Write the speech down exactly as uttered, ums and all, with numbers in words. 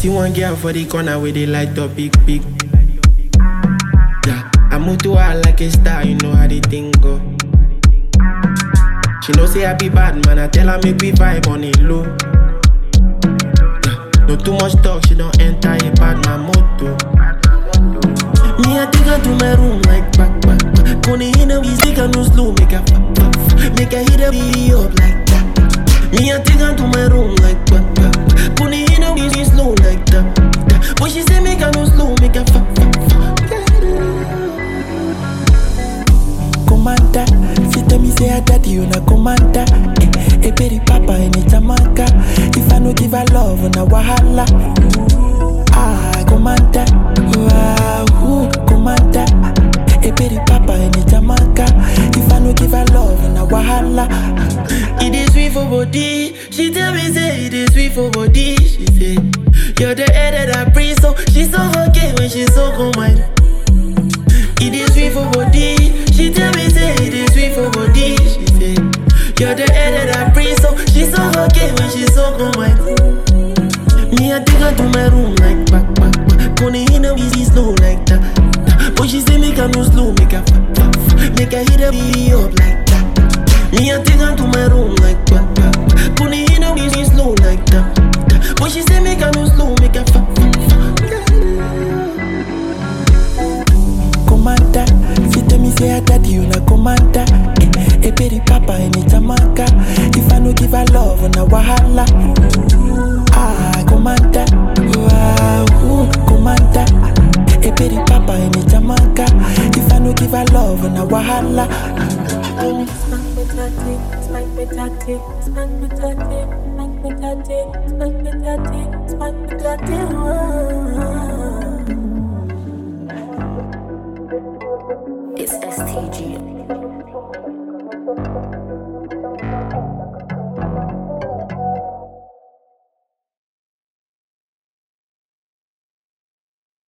See one girl for the corner where they light up big, big. Yeah, I move to her like a star, you know how they think go. She know say I be bad man, I tell her make we vibe on it low. Yeah, no too much talk, she don't enter a bad man moto. Me I take her to my room like back, back, back. Kone in a week, make her no slow, make her fuck, fuck, fuck. Make her hit her booty up like that. Me I take her to my room like back, back, back. Kone in a week, slow like that, that. But she say make her no slow, make her fuck, fuck, fuck. Commander, she tell me say her daddy you na commander. Eh, eh, baby papa in Jamaica. If I no give her love, na wahala. Ah, commander, wow, ooh, commander. Eh, baby papa in Jamaica. If I no give her love, na wahala. It is sweet for body. She tell me say it is sweet for body. She say you're the air that I breathe, so she's so okay when she's so combined. It is sweet for body. She tell me say it is sweet for body. She say you're the air that I breathe, so she's so okay when she's so combined. Me I take her to my room like back, back, back. Kone in a easy slow like that. But she say make her no slow, make her fuck, fuck, fuck. Make her hit her booty up like that. Me I take her to my room like back, back, back. Kone in a easy slow like that. But she say make her no slow, make her fuck, fuck, fuck. Commander, she tell me say her daddy you na commander. Eh, eh, baby papa in Jamaica. If I no give her love, na wahala. Ah, commander, wow, ooh, commander. Eh, baby papa in Jamaica. If I no give her love, na wahala. It's S T G.